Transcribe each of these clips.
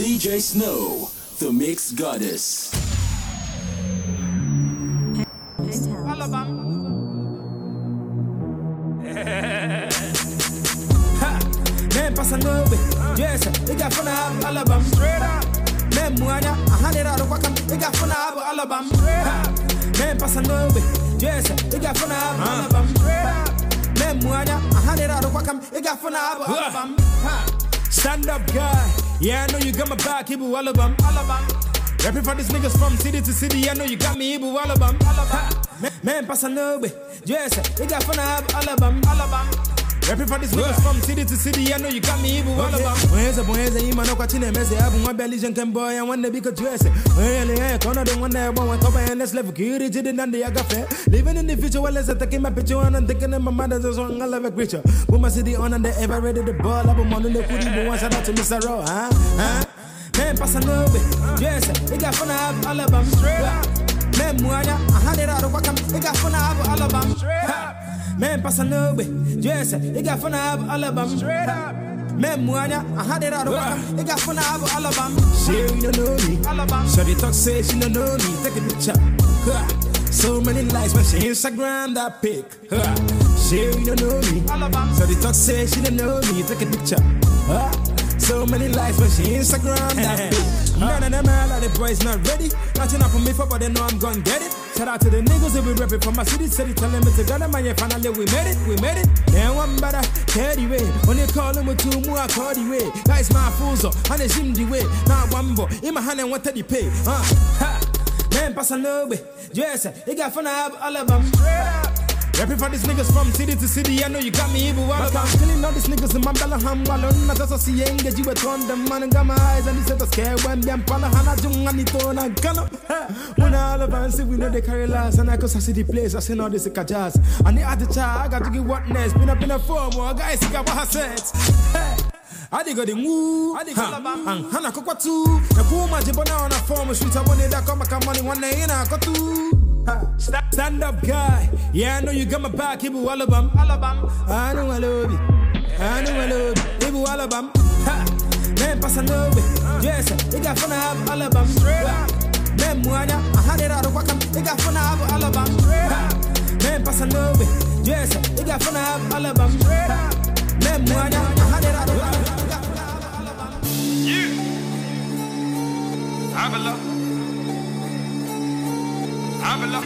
DJ Snow, the Mix Goddess. Men passando yes, they got fun of Alabama. Straight up. Men muanya, 100 out of Wakam, they got fun of Alabama. Straight up. Men passando yes, they got fun of Alabama. Straight up. Men muanya, 100 out of Wakam, they got fun of Alabama. Stand up, guy. Yeah, I know you got my back, Ibu Alabama. Rapping for these niggas from city to city, I know you got me, Ibu Alabama. Men passando yes, they got fun of Alabama. Rapping for these niggas from city to city, I know you got me, Ibu Alabama. Boyeza, Imano Quatine, Messi, Abu, my belly, and boy, I want to be a dress. Really, I don't want to go and let's live security to the Nandi Agafe. Living in the future, well, as I take my picture and I'm thinking of my mother's song, I love a creature. Put my city on and they ever ready the ball. I'm on the Kudi, but once I got to Mr. Row, huh? Men passando yes, they got fun of Alabama. Straight up. Men muanya, 100 out of Wakam, they got fun of Alabama. Straight up. Men passando yes, they got fun of Alabama. Straight up. Men muanya, 100 out of Wakam, they got fun of Alabama. She don't know me, Alabama. So they talk say she don't know me. Take a picture. So many likes when she Instagram that pic. She don't know me, Alabama. So they talk say she don't know me. Take a picture. So many likes when she Instagram that big. None of them all of the boys not ready. Nothing up for me for, but they know I'm gonna get it. Shout out to the niggas who be rapping from my city. Telling me together, man, yeah, finally we made it. Then one better, carry way. When they call him with 2 more, I call the way. Guys, my fools up, and they seem the way. Now one boy, in my hand and what did he pay? Man, pass a little bit. Yes, they got fun of Alabama. Rapping for these niggas from city to city, I know you got me, Ibu Alabama. I'm killing all these niggas in my Bellingham, Wallon. I just see you engage you with on them, man, and got my eyes, and they said, scared when I'm Palahana, Jung, and Nito, and Gano. When all of us, we know they carry last, and I go to see the place, I seen all this jazz. And the other child, I got to get what next, been up in a form, or guys, he got what I said. I dig the woo, I dig and Hana Kokwatu, the poor Majibona on a form, street, I wanted that come back money one day in a Kotu. Stand up, guy. Yeah, I know you got my back, Ibu Alabama. I know I love you. Ibu Alabama. Men passando yes, they got fun of Alabama. Men muanya, 100 out of Wakam, they got fun of Alabama. Men passando yes, they got fun of Alabama. Men muanya, 100 out of Wakam, they got fun of Alabama. Yeah, Avila. Avila,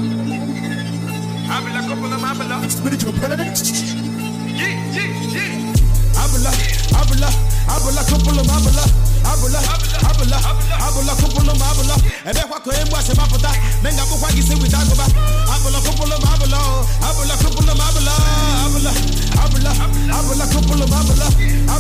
couple of Avila. Spiritual president. Yeah. Avila, couple of Avila. Avila, couple of Avila. And then what came was a mapota. Menga Bukwagi say with Dagoba. Avila, couple of Avila. Avila, couple of Avila. Avila, couple of Avila.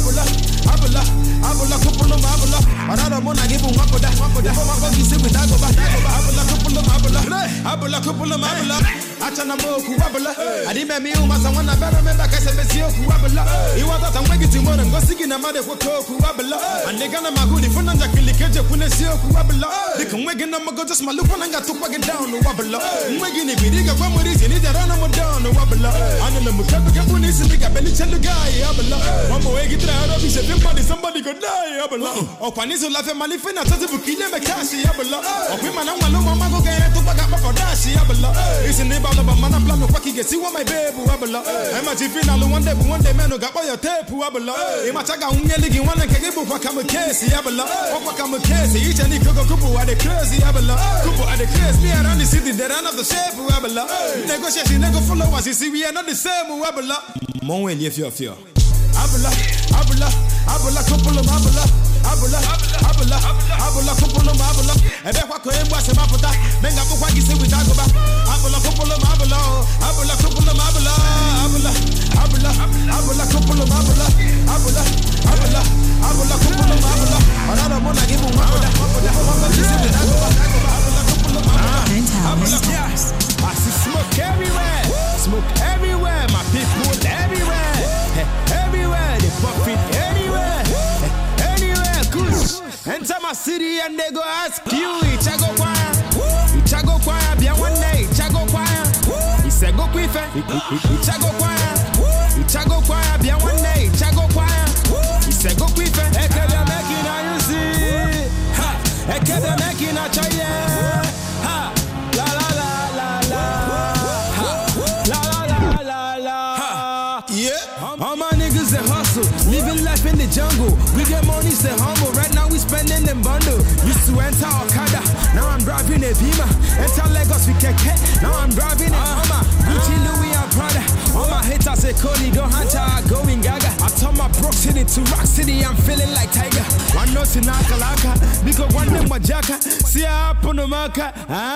Avila, couple of Avila. Another one I give him one for that. Bukwagi say with Dagoba. Avila, couple of Avila. Avila, couple of Avila. Achana Moku Avila. I didn't mean you must have one. I better remember I said, Avila. You want that I'm waiting to more than go singing a mother for Koku Avila. And they gonna my good phone and Jakilika Punesio Kuabala. They can wake in go just my look and I got to wagon down the Wabala. Making it big, one more reason, it run down the Wabala. And the Mukaka Punis and the Belly guy, Abala. One more way, get out of his somebody could die, Abala. Or Paniso Lafa Malifina, Tazabukina, Makasi, Abala. Or women, I'm no mamma get to back up for Dashi, Abala. It's in the Balabama plan of Waki gets you on my baby, Abala. I'm a Tifina, one day man who got by your tape, Abala. Imataga, Uneligi, one and Kagibu, Wakam Casey, Abala. Wakam Casey, each and Kuku at the crazy, Abala. Kupu at the crazy, me around the city, they're not the shape, Abala. Negotiation, never follow us, you see, we are not the same, Abala. Mon if you're fear. Abala, couple of Abala. Abala, couple of Abala. And then what came was a mapota. Menga Bukwagi say with Dagoba. Abala, couple of Abala. Abala, couple of Abala. Abala, couple of Abala. Abala, couple of Abala. Another one I give him one for that. I see smoke everywhere, my people everywhere. Everywhere, they pop it anywhere. Enter my city and they go ask you, Ichago Choir, be one day, Ichago Choir. He said, go quick, Ichago Choir, be one day, Ichago Choir. He said, go quick, Ekele making, now you see. We get money, stay humble. Right now we spending them bundle. Used to enter Okada, now I'm driving a Beamer. Enter Lagos, we keke, now I'm driving a Hummer. Gucci, Louis, and Prada. All my haters say Cody, go hunter, going gaga. I turn my Brook City to Rock City, I'm feeling like Tiger. One nose in Akalaka, because one name my jacka. See I up on the marker.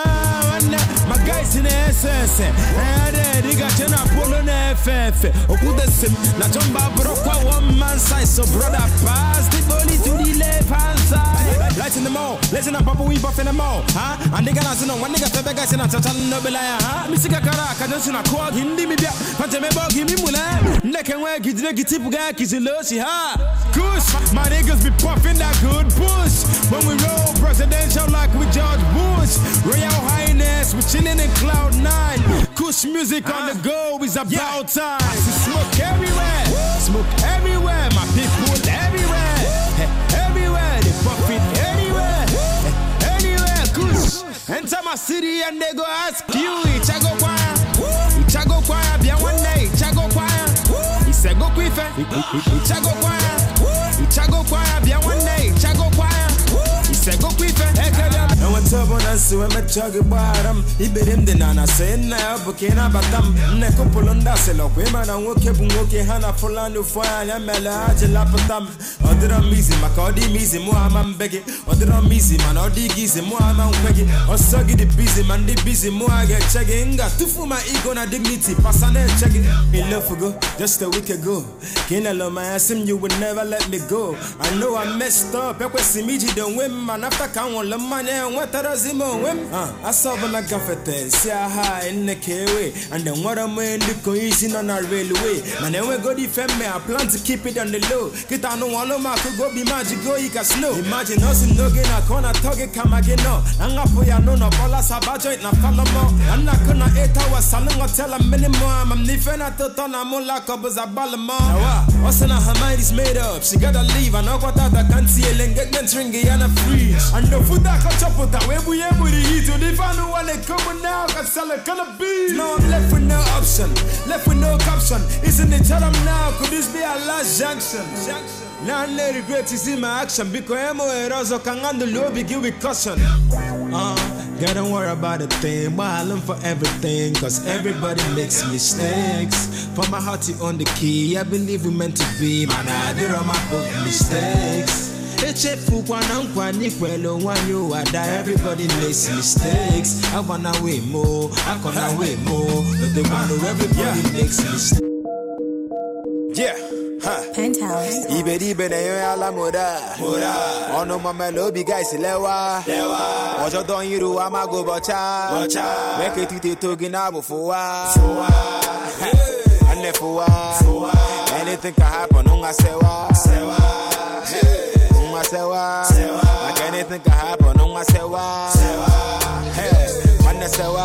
My guys in the SS. They got Jenna Polo on the FF. Okuda Sim, na Jomba Brokwa, one man size. So brother, pass the body to the left hand side. Lights in the mall, listen up, Papa, we buff in the mall. And they gonna know one nigga, the guys in a total nobelaya. Missika Karaka, don't see a quad, Hindi, maybe, Pantamebo, give me Mula. Neck and work, it's a tip guy, kiss a lossy, ha. Goose, my niggas be puffing that good push. When we roll presidential like with George Bush. Royal Highness, we're chilling in Cloud 9. Kush music on the go is about time. Smoke everywhere, smoke everywhere. My people everywhere, everywhere. They puff it anywhere, anywhere. Kush, enter my city and they go ask you, Chago Kwaya, Chago Kwaya, be one day, Chago Kwaya. He said go quick, Chago Kwaya, Chago Kwaya, be one day, Chago Kwaya. He said go quick, I went up on us when I chug bottom. He bid him the nana saying now, Bukina Batam, Neko Polunda, Selo, women and woke up and woke Hana Polano Fire, and Mela Lapatam. Other on Misi, Macodi Misi, Mohaman Beggy, other on Misi, man, or Diggies, and Mohaman Weggy, or Suggy the busy man, the busy Moa get checking. Got two for my ego and dignity, pass on and check it. In love for go, just a week ago. Kinelo, my ass, you would never let me go. I know I messed up, I was Simiji, the women, after count on the money. What are I saw when I got it, see a high in the K-way, and then what I'm in the cohesion on our railway. And then we go defend me, I plan to keep it on the low. Get on one of my could go be magic, go, you can slow. Imagine us in Noggin, I can't talk it, come again. No, I'm not for ya, no, no, Paula Sabajo, and I follow more. I'm not gonna 8 hours, salon or tell a minimum. I'm different at the ton, I'm more like up as a ballamon. What's in her mind is made up, she gotta leave. I know what I can't see a link, get them stringy and a freeze. And the food that got up with that way we able to eat. So if I know what they come now, can sell it, gonna be. No, I'm left with no option, left with no caption. Isn't it tell them now? Could this be our last junction? Now I regret to see my action because I'm also can handle low, begin with caution. Don't worry about a thing, but I learn for everything, cause everybody makes mistakes. For my heart to on the key, I believe we're meant to be. Man, I did all my own mistakes. Everybody makes mistakes. I wanna way more, I wanna way more. But they wanna everybody makes mistakes. Yeah. Penthouse. Ibe na yo ala moda. Ono mama lobi guys lewa. Ojo don yiru amago bocha. Make it to togina bofuwa. Anefuwa. Anything can happen unga sewa. Unga sewa. Like anything can happen unga sewa. Hey, wanna sewa.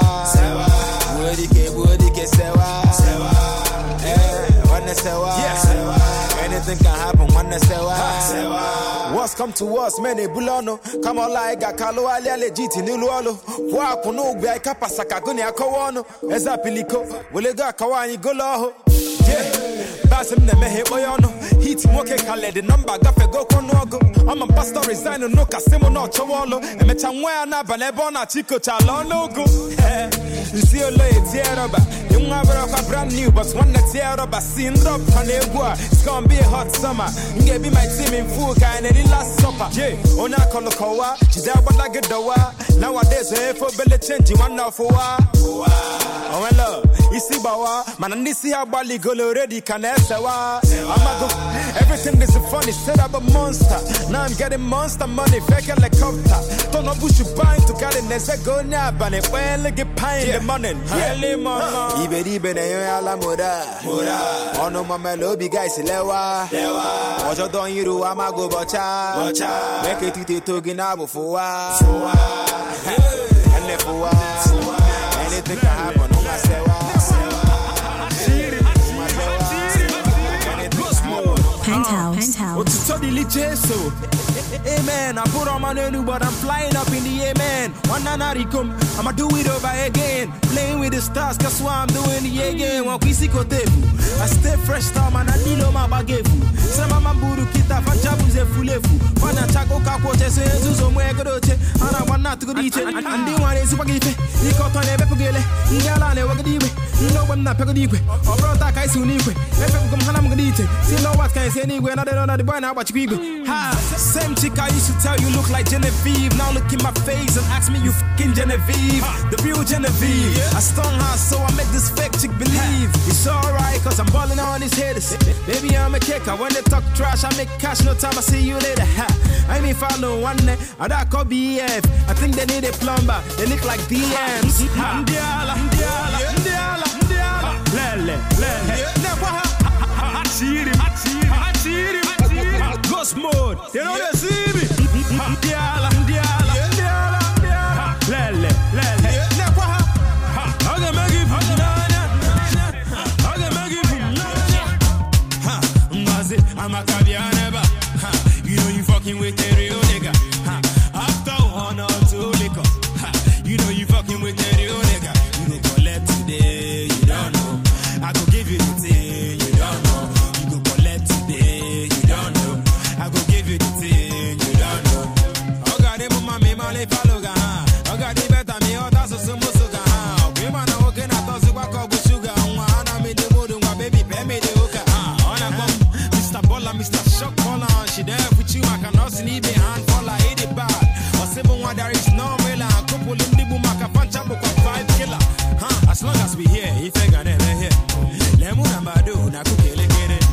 Budi ke sewa. Hey, wanna sewa. Anything can happen when they say what's come to us, many bulano. Come on, like a calo alia legit in Ulualo. Wakuno, be a capasaka gunia kawano. As a pilico, will it go kawani golo? Yeah. Basim never hit Moyano. Heat moke kale the number gafe go konogo. I'm a pastor resign no casimo no chawolo. And metamwa na balebona chico chalono go. You see a late tear rubber. You have a brand new, but one that tear rubber scene drop on the bois. It's gonna be a hot summer. You can be my team in full kind of the last supper. Yeah, on a color kawa. She's there but like a doa. Nowadays, for belly change, you want now for oh, hello. You see, Bawa, man, and this here Bali go already. Can I say, everything is funny, set up a monster. Now I'm getting monster money, fake helicopter. Don't know who you buying to get in this go now, but it well get paying the money. Really, mama. Ibe na yo ala moda. Ono mama lobi guys lewa. Ojo don yiru amago bocha. Make it to togina bofuwa. Anefuwa. Anything can happen. Penthouse. What's the liche so? Amen. I put on my new, but I'm flying up in the amen. One night come, I'ma do it over again. Playing with the stars, that's why I'm doing it again. One kisi kotefu, I stay fresh, star man, I need my bagefu. Sama mamburu kita, fanchabu ze fulefu. Fana chako kakoche, se zuzo mwegodoche. Ana wana tukudiche, and they want is wagife. You got on every pugele, Ngalane wagadiwe. No one not pegadiwe, or brought a kai suniwe. If I'm come hanam gadite, see no what can I say anywhere, not the boy now, but you ha, same chick I used to tell you look like Genevieve. Now look in my face and ask me you fucking Genevieve. The real Genevieve. I stung her so I make this fake chick believe. It's alright cause I'm balling on these haters. Baby I'm a kicker. When they talk trash I make cash. No time I see you later. Ha. I mean follow one day. I that call BF. I think they need a plumber. They look like DMs. Ndiala, Ndiala, Ndiala, Ndiala. Lele, Lele. Ghost mode, they know they see me. Ndiala, Ndiala, Ndiala, Ndiala. Lele, Lele. I can make it from Nanya. I can make it from Nanya. I'm a caviar never. You know you fucking with the real nigga. After 1 or 2 liquor. You know you fucking with the real nigga. You go collect today, you don't know. I go give you the thing, you don't know. You go collect today, you don't know. I go give you the thing, you don't know. Oh God, they mama me male faluga. Oh God, they better me oh that's so musuga. We man are working at us with sugar. Wanna me the mood, baby, pay me the hookah. Wanna come, Mr. Bola, Mr. Shock Bola. She there with you, I cannot see behind for like 80 bad. Or 7 there is no way. Couple in the boom, I can punch up 5 killer. As long as we here, if I got it here. Lemuna Madu, Nakukele get it.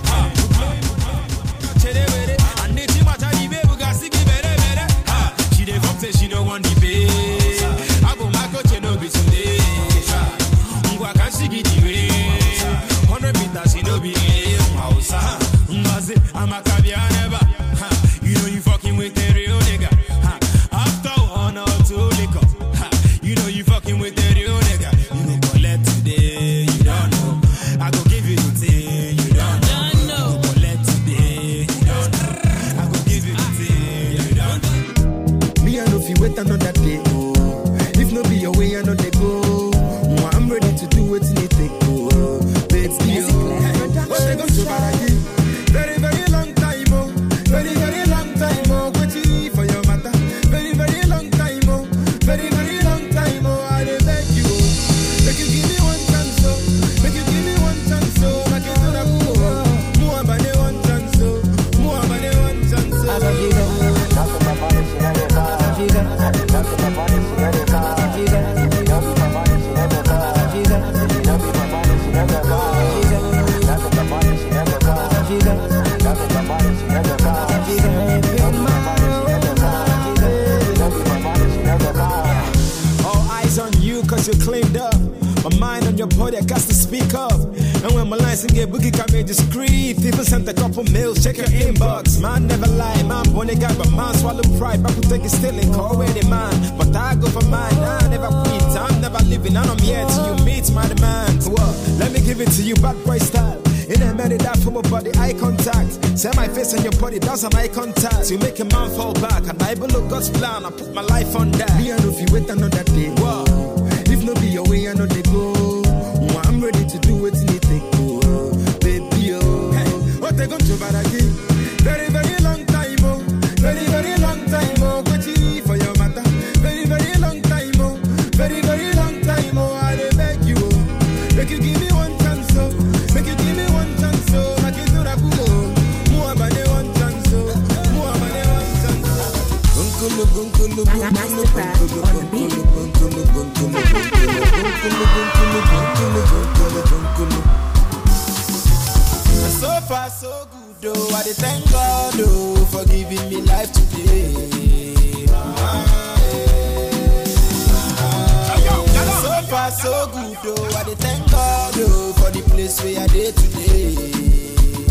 And the Timata, baby, got sick, better. She dey come say she don't want the pay. I go my coach, no be today. Ngwa can she get the way? 100 meters, she no be house. I'm a caviar never. You know you fucking with the real nigga. After 1 or 2 liquor. You know you fucking with the real nigga. You go collect today, you don't know. I go give you the thing, you don't know. You go collect today, you don't know. I go give you the thing, you don't know. Me I know if you wait another day, oh. If no be your way, I know they go. Oh, I'm ready to do it in it take, oh. Baby, oh. But they gon' so bad again. Very, very long time, oh. Very, very long time, oh. Waiting for your matter. Very, very long time, oh. Very, very long time, oh. I dey beg you, oh. Make you give me one chance, oh. Make you give me one chance, oh. Make you do that, oh. More than one chance, oh. More than one chance, oh. All eyes on you cause you cleaned up. My mind on your body, I got to speak up. And when my lines get boogie, can be discreet. People sent a couple mails, check your inbox. Man never lie, man bonny guy, but man swallow pride. Back will take it still and call away the man. But I go for mine, I never quit. I'm never living, and I'm here till you meet my demands. Well, let me give it to you, bad boy style. In a minute, that from my body, eye contact. Set my face on your body, that's an eye contact. You make a man fall back, and I below God's plan. I put my life on that. Me I know if you wait another day, Whoa. If no be your way, I know they go. Oh, I'm ready to do it in it take, oh. Baby, oh. Hey, What they gon' do bad again? Very, very long time, oh. Very, very long time, oh. Waiting for your matter. Very, very long time, oh. Very, very long time, oh. I dey beg you, oh. Make you give me one chance, oh. Make you give me one chance, oh. Make you do that, oh. More than one chance, oh. More than one chance, oh. Mastercraft on the beat. So far, so good, though. I dey thank God, oh, for giving me life today. So far, so good, though. I dey thank God, oh, for the place where I dey today.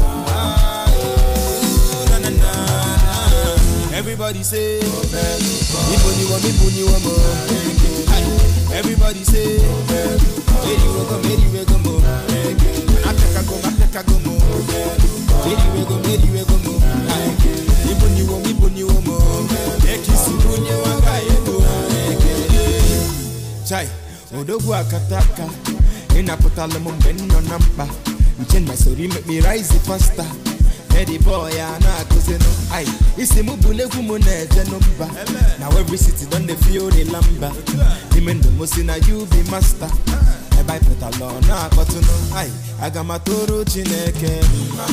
Na, na, na. Everybody say, Ibuni wa mo. Everybody say, Meri we go mo. Ateka go mo. Meri we go mo. Ibuni wa mo. Chai, Odogu Akataka, in a potalum ben on number. Chen my story make me rise faster. Eddie boy, and I cousin. Aye, it's the Mubule Gumune, Janumba. Now every city done the feel the lumber. Even the Musina, you be master. I buy Petalon, I got to know. Aye, I got my Toro Chineke.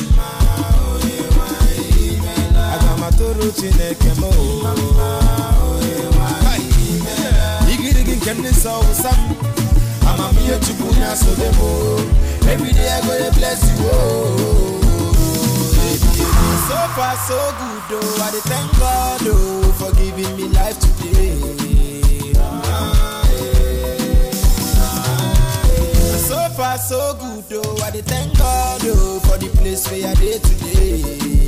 I got my Toro Chineke. Can this all some? I'm a mere to put us so the more. Every day I go to bless you. So far, so good, though. I thank God, oh, for giving me life today. So far, so good, though. I thank God, oh, for the place where I did today.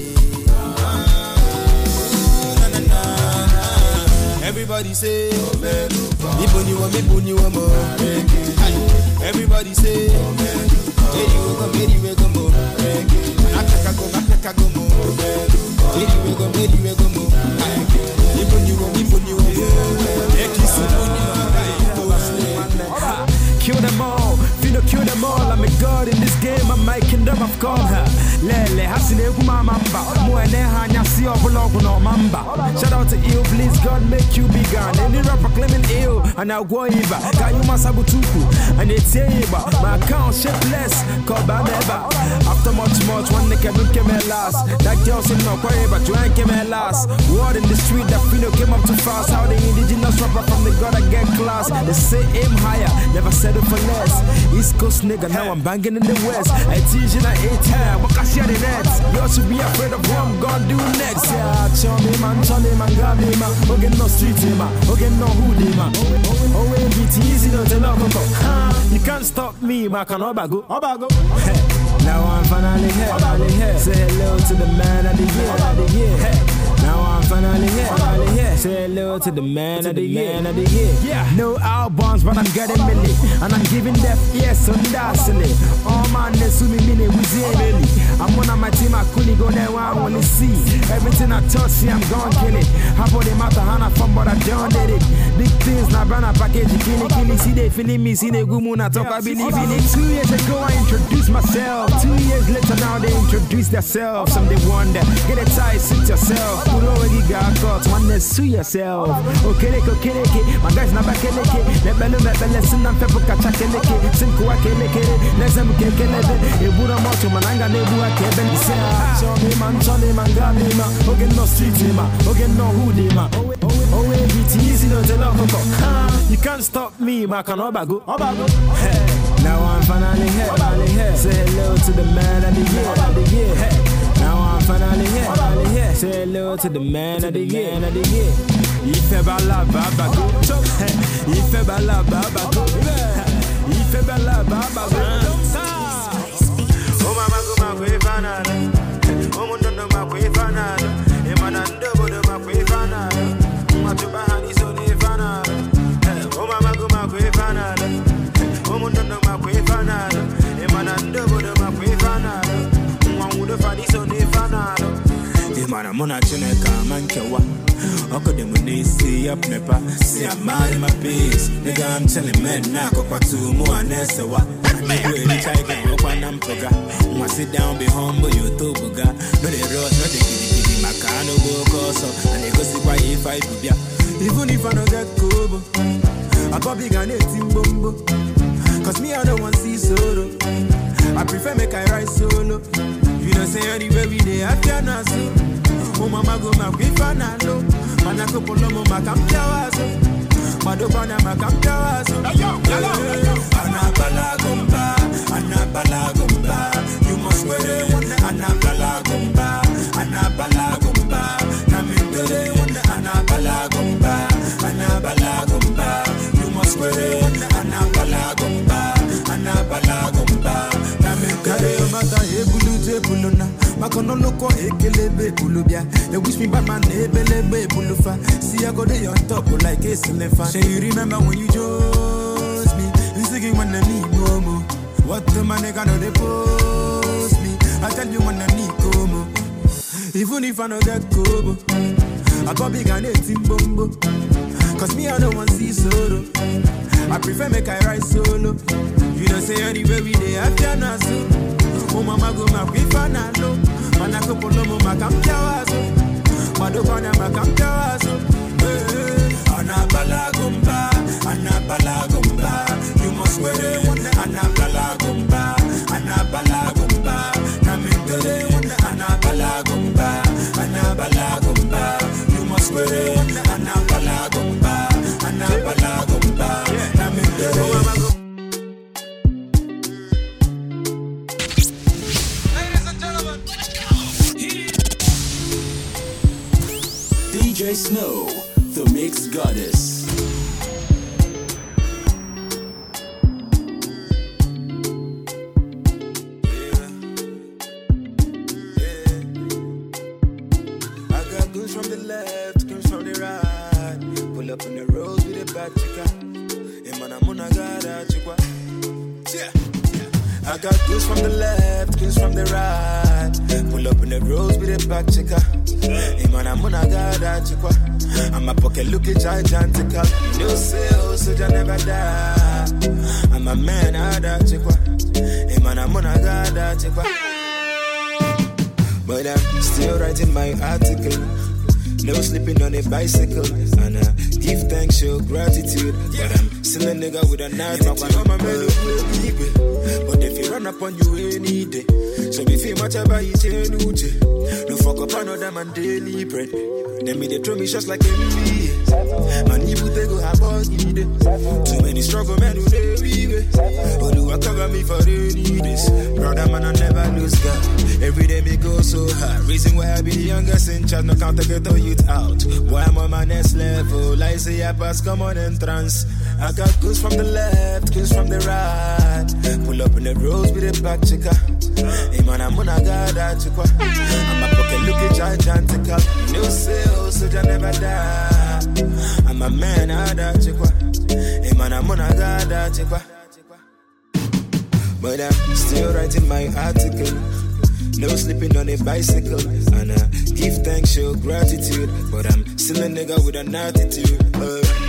Everybody say, Ibuni wa mo. Everybody say, Eri we go mo. Ataka go mo. Eri we go mo. Ibuni wa mo. Kill them all, finna kill them all. I'm a god in this game, I'm my kingdom of God. Lele, hasine kuma mamba. Muene hanya si obologu no mamba. Shout out to ill, please God make you bigger. Any rapper claiming ill, and I'll go over. Kayuma sabutuku, and it's eba. My account shapeless, called Bameba. After much, one nigga came last. That girl said no quarry, but you ain't came last. Word in the street that Fino came up too fast. How the indigenous rapper from the God I get class. They say aim higher, never settle for less. East Coast nigga, now I'm banging in the West. I teach you at 18, what can share the nets? You should be afraid of what I'm gonna do next. Yeah, Chommy man, Gabi man. Okay, no street man, okay, no hoodie man. Oh, it's easy to tell you can't stop me, man. Can Obago. Now I'm finally here. Say hello to the man of the year. Now I'm finally here. Say hello to the man of the year. Yeah. No albums, but I'm getting milli. And I'm giving death, yes, on Dasile. Oh man, they sue me, I'm one of my team, I couldn't go there where I want to see. Everything I touch, see, I'm gonna kill it. How about the matter, Hana fun, but I done did it. Big things, now brand a package, killing. See, they feeling me, see, they good moon, I talk, I believe in it. 2 years ago, I introduced myself. 2 years later, now they introduce themselves. Some they wonder, get a tie, sit yourself. Put already got caught, one day sue yourself. Okay, my guys, now back in the kid. Let me listen, I'm pepper, catch a keleke. Sinko, I can't make it. Let's have a cake, it would have much of my anger, they would have kept it. Johnny man, Gabi man. Okay, no street man, okay, no hoodie man. Oh, it's easy to tell you. You can't stop me, man. Can Obago. Now I'm finally here. Say hello to the man of the year. Now I'm finally here. Say hello to the man of the year. Ife bala babago. Ife bala babago. Ife bala babago. Oh mama go ma kwe fanada. Oh mundo no ma kwe fanada. E manando bodo ma kwe fanada. Matuba hani so ne fanada. Oh mama go ma kwe fanada. Oh mundo no ma kwe fanada. E manando bodo ma kwe fanada. Mwangudo fani so ne fanada. E mana mona chine kama nkewa. Oko de munisi up nepa. See I'm mad in my piece. Nigga I'm telling men na kwa tu mu anesewa. Really try get up and I'm poga. Wanna sit down, be humble, you to buga. No they rose, no they give my car no go coso. And they go see why if I do ya. Even if I don't get kobo, I got big and eating bumbo. Cause me I don't want to see solo. I prefer make I ride solo. You don't say anywhere we dey have ya na so. Oh mama go ma kwe fanalo. Mana ko polomo ma kam jawazo. Madopana ma kam jawazo. Anabala gumba. You must wear it. Anabala gumba. Namindere. Anabala gumba. You must wear it. Anabala gumba. Namindere. Mata ebulu buluna. Makono loko ekelebe bulubia. They wish me bad man ebelebe bulufa. See I go there on top like a elephant. Say you remember when you chose me? You singing when I need no more. What the man gonna they post me? I tell you when I need como. Even if I don't get kobo, I got big and 18 bumbo. Cause me I don't want to see solo. I prefer make I ride solo. You don't say anywhere we dey after na so. Oh mama go ma prefer na low. Man I go polo mo ma kam jawazo. Mado kona ma kam jawazo. Anabala gumba, anabala gumba. You must wear it. Anabala gumba, anabala gumba. Namindere anabala gumba, anabala gumba. You must wear it. Anabala gumba, anabala gumba. Namindere. DJ Snow, the Mix Goddess. I got goons from the left, goons from the right. Pull up on the roads with a bad chica. Hey man, I'm on a gada chica. I got goons from the left, goons from the right. Pull up on the roads with a bad chica. Hey man, I'm on a gada chica. I'm a pocket looking gigantical. No sales, so I never die. I'm a man, I that chica. Hey man, I'm on a gada chica. But I'm still writing my article. No sleeping on a bicycle. And I give thanks, show gratitude. But I'm still a nigga with an attitude. But if you run up on you any day, so if you much about it, no fuck up another man daily bread. Then me they throw me shots like NBA. Man, you they go have all need it. Too many struggle men who they weave. But do I cover me for any days? Brother man, I never lose God. Every day me go so hard. Reason why I be the youngest in charge. No count to get the youth out. Why I'm on my next level? I say I pass, come on entrance. I got goons from the left, goons from the right. Pull up in the roads with a back chica. Hey man, I'm on a gada chica. I'm a pocket looking gigantical. No sales, so I never die. I'm a man, I that chica. Hey man, I'm on a gada chica. But I'm still writing my article. No sleeping on a bicycle. And I give thanks, show gratitude. But I'm still a nigga with an attitude. I'm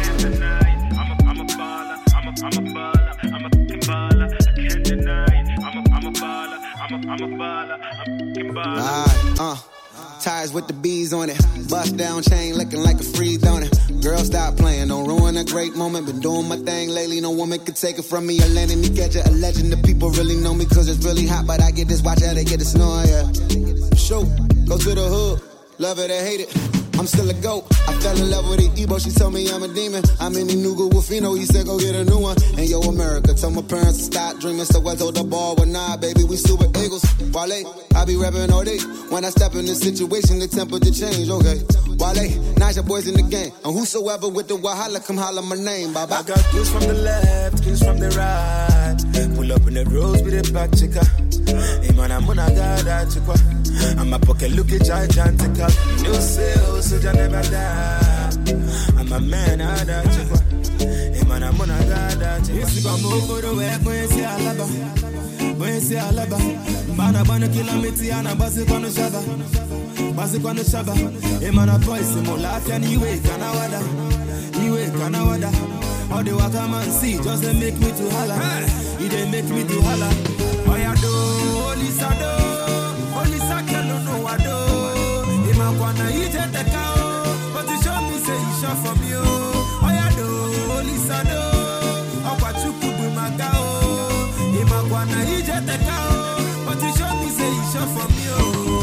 a baller, I'm a baller, I'm a fucking baller. I can't deny it. I'm a baller, I'm a baller, I'm a fucking baller. Tires with the bees on it. Bust down chain looking like a freeze on it. Girl, stop playing, don't ruin a great moment. Been doing my thing lately, no woman can take it from me or letting me catch it. A legend, the people really know me cause it's really hot. But I get this watch out, they get the snow, yeah. Show, go to the hood, love it or hate it. I'm still a goat. I fell in love with the Ebo. She told me I'm a demon. I'm in the Nuga Wolfino. He said go get a new one. And yo, America, tell my parents to stop dreaming. So I told the ball, well, nah, baby, we super eagles. Wale, I be rapping all day. When I step in this situation, the temperature change, okay. Wale, nice your boys in the game. And whosoever with the Wahala, come holler my name, baba. I got goons from the left, goons from the right. Pull up in the roads with a back chica. Hey man, I'm on a gada chica. I'm a pocket looking gigantical. No sales, so I never die. I'm a man, I that chica. Hey man, I'm on a gada chica. Yes, you come over the way, when see Alaba. When see Alaba. Bana kilometers, and a basic on the shaba. Basic on the shaba. Hey man, a voice, more life, and you wait, Canawada. You wait, Canawada. All the water man see, just they make me to holla. He they make me to holla. Oh yeah, do, holy sado. Holy sakelo no wado. Ima kwana ije te kao. But you show me say you shot from you. Oh yeah, do, holy sado. Okwa chukudu magao. Ima kwana ije te kao. But you show me say you shot from you.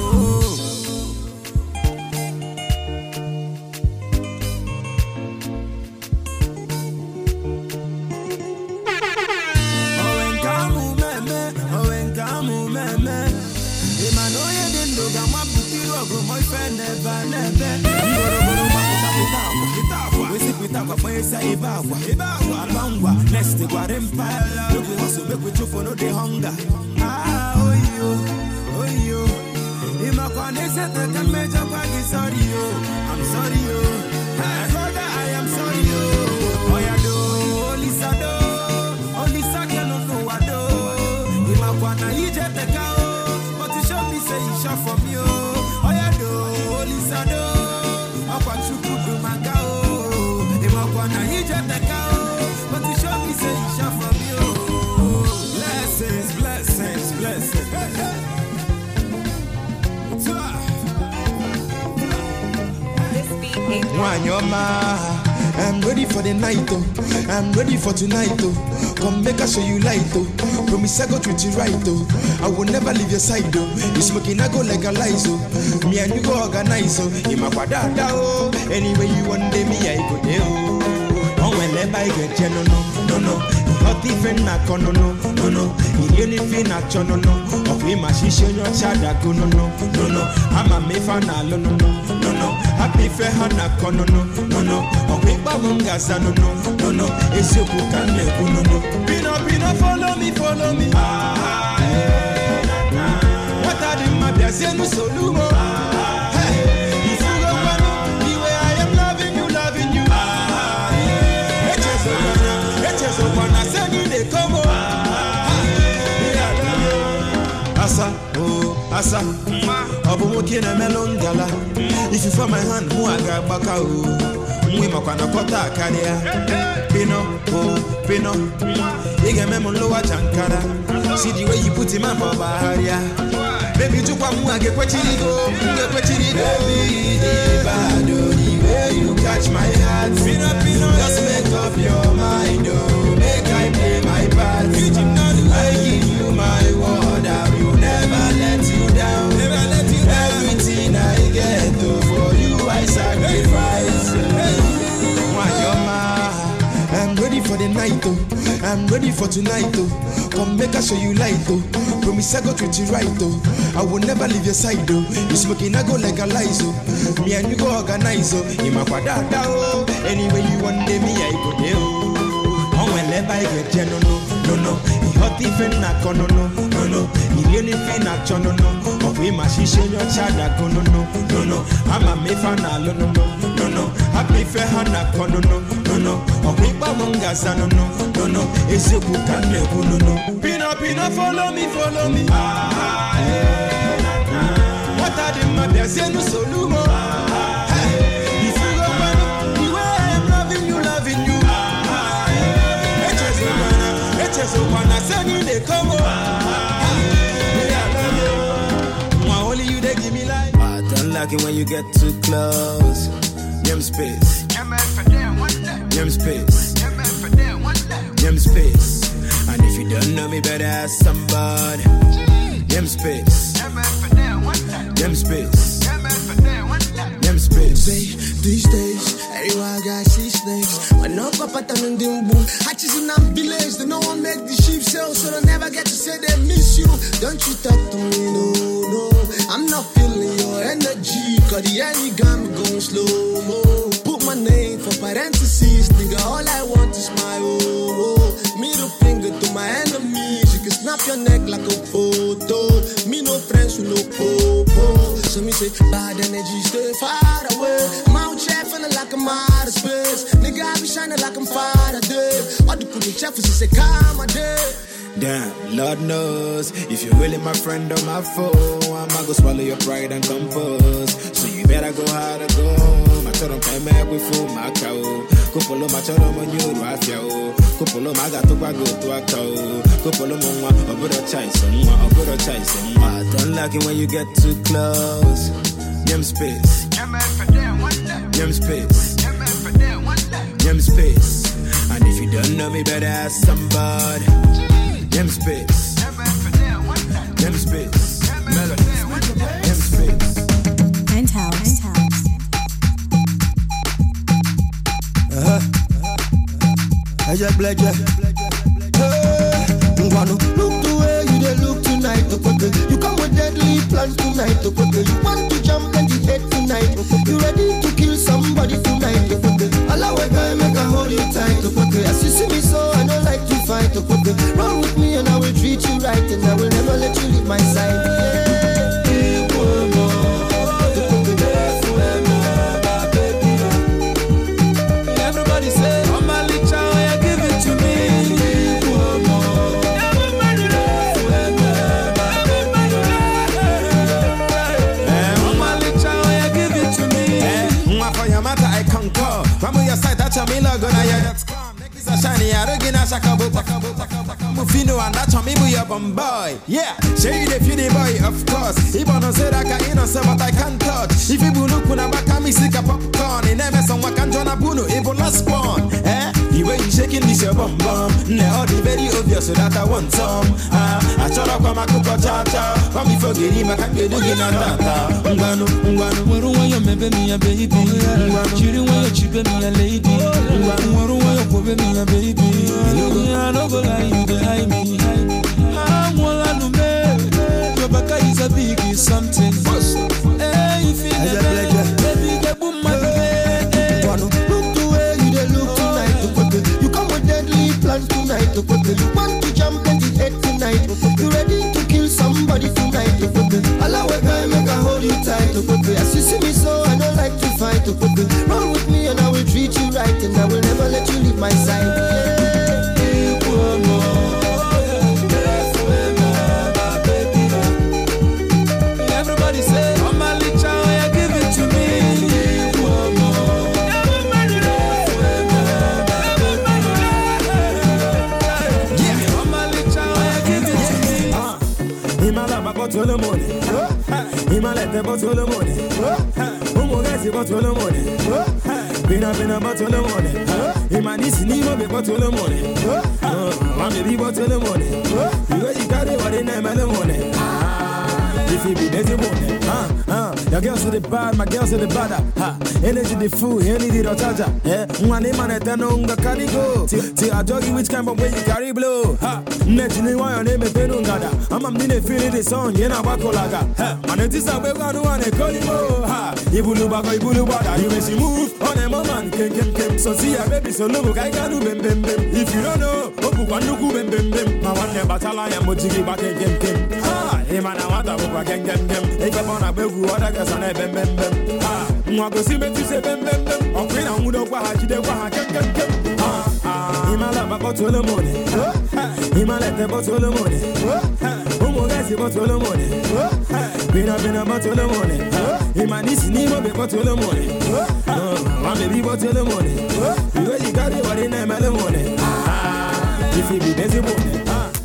My friend never. We sit with our boys, I Abangwa, next to Guarimpa. Look, we also make with you for no the hunger. Ah, oh, you. Imakwane said that can make up again. Sorry, I'm sorry, brother, I am sorry, oh, yeah, do, only Saka no what do. Imakwana, he just the cow, but you show me say you shot from you. But you show me Wanyoma. I'm ready for the night, oh. I'm ready for tonight, oh. Come make I show you light, oh. Promise I go treat you right, oh. I will never leave your side, oh. You smoking, I go legalize, oh. Me and you go organize, oh. In my quadada, oh. Anyway you want day, me I go there, oh. Oh, whenever I get you, no. Not even na kono, no. You need to na chono, no. Of him, I see your chada, go, no. I'm a mefana, no. Happy fair hana kono, no. Of him, Bamungaza, no. It's your book and no. Pino, follow me. What are the matters, no solumo? If you go back, the way I am loving you. It's a one, I said you they come on. Asa, Obumokin a melon gala. If you find my hand, Muaga Bakao, Wimakana Kota Kadia, Pino, Iga Memon Loa Jankara. See the way you put him up for Baharia. Baby, to Pamua, get what you go, baby, the way you catch my heart. Pino, just make up your mind, oh, make I play my part. I give you my word, I will never let you down. Everything I get, oh, for you I sacrifice. I'm ready for the night, oh. I'm ready for tonight, oh. Come make I show you light, oh. Promise I go treat you right, oh. I will never leave your side, oh. You smoking, I go legalize, oh. Me and you go organize, oh. In my quadada, oh. Anyway you want day, me I go there, oh. Oh, whenever I get you, no. Hot even na kono, no. You need to na chono, no. Of him, I see your chada, go, no. I'm a mefana, no. Happy fair hana kono, no. Of him, Bamungaza, no. It's your book and no. Pino, follow me. What are the matters, no solumo? If you go back, the way I am loving you. It's a one, I said you they come on. Only you they give me life. I don't like it when you get too close. Them space. And if you don't know me, better ask somebody. Them space. These days, everywhere I see snakes. When no papa turn them boom, hatches in our village. They no one make the sheep sell, so they never get to say they miss you. Don't you talk to me, no. I'm not feeling your energy, cause the energy got me going slow-mo. Put my name for parentheses, nigga, all I want is my oh. Middle finger to my enemies, you can snap your neck like a photo. Me no friends with no popo. So me say, bad energy, stay far away. Mount chair feeling like I'm out of space. Nigga, I be shining like I'm Faraday. All the cool chef is say, come a day. Damn, Lord knows, if you're really my friend or my foe, I'ma go swallow your pride and compose. So you better go hard to go. My children came back with full my cow. Kupolo my children when you rafia. Kupolo my gato go to a cow. Kupolo mwa, a good choice, I don't like it when you get too close. Them space. And if you don't know me, better ask somebody. Them space. Melody. Them space. Penthouse. I just bled you. Look the way you they look tonight, you come with deadly plans tonight, you want to jump and you hate tonight, you ready to kill somebody tonight, allow a guy make I hold you tight, as you see me so I don't like to fight, run with me and I will treat you right, and I will never let you leave my side. Everybody say, oh my little child, give it to me. I conquer. From your side, that's a miller gonna that's calm. Next is a shiny, I don't get a shaka. Fino and that's me be your boy. Yeah, show you the feel boy, of course. If I don't say that I can't say what I can't touch. If you look when I'm back, I'm sick of popcorn. In Emerson, what can John Abuno, if you last spawn, eh? The way you shaking this your bum bum. Now the very obvious so that I want some. I shut up on my cocoa cha-cha. Come before getting my can't get looking at that. Ngwano, Waru wa yo mebe mi ya baby. Chiri wa yo chipe mi ya lady. Waru wa yo kobe mi ya baby. I no go lie you behind me. I'm all I know me. Your back is a big something. Hey, you feel it, baby, get boom my baby. Look the way you dey look tonight. You come with deadly plans tonight. You want to jump at the head tonight. You ready to kill somebody tonight. Allow a guy make I hold you tight. As you see me so I don't like to fight. Run with me and I will treat you right. And I will never let you leave my side. Everybody say, oh my little child, give it to me. Bottle of money, Himalaya bottle of money, Umogasi bottle of money, Pina bottle of money, Himanis Nemo be bottle of money, Mami bottle of money, you got it what in the money. If you be busy morning, your girls to the bad, my girls to the bad, energy the food, energy the charger, one man at the nonga carry go, till I dog you which kind of way you carry blow, Naturally, why your name is Benungada, I'm a minute feeling the song, Yena Bakolaga, and it is a way one a call you, Ibulubaga, you may see move on a moment, Kem, so see a baby, so look, I got to bim. If you don't know, Opuanuku bim, I want the battle, I am Mojigi back again, Imana wata bukwa gem. Eka bona begu wada kasane bem. Mwago si beti se bem. Okwina mudo kwa hajide kwa hakem. Imala bottle of money. Imala bottle of money. Umogasi bottle of money. Pina bottle of money. Imanisi nimo be bottle of money. Mami bottle of money. You got it what in the money. If you be busy morning.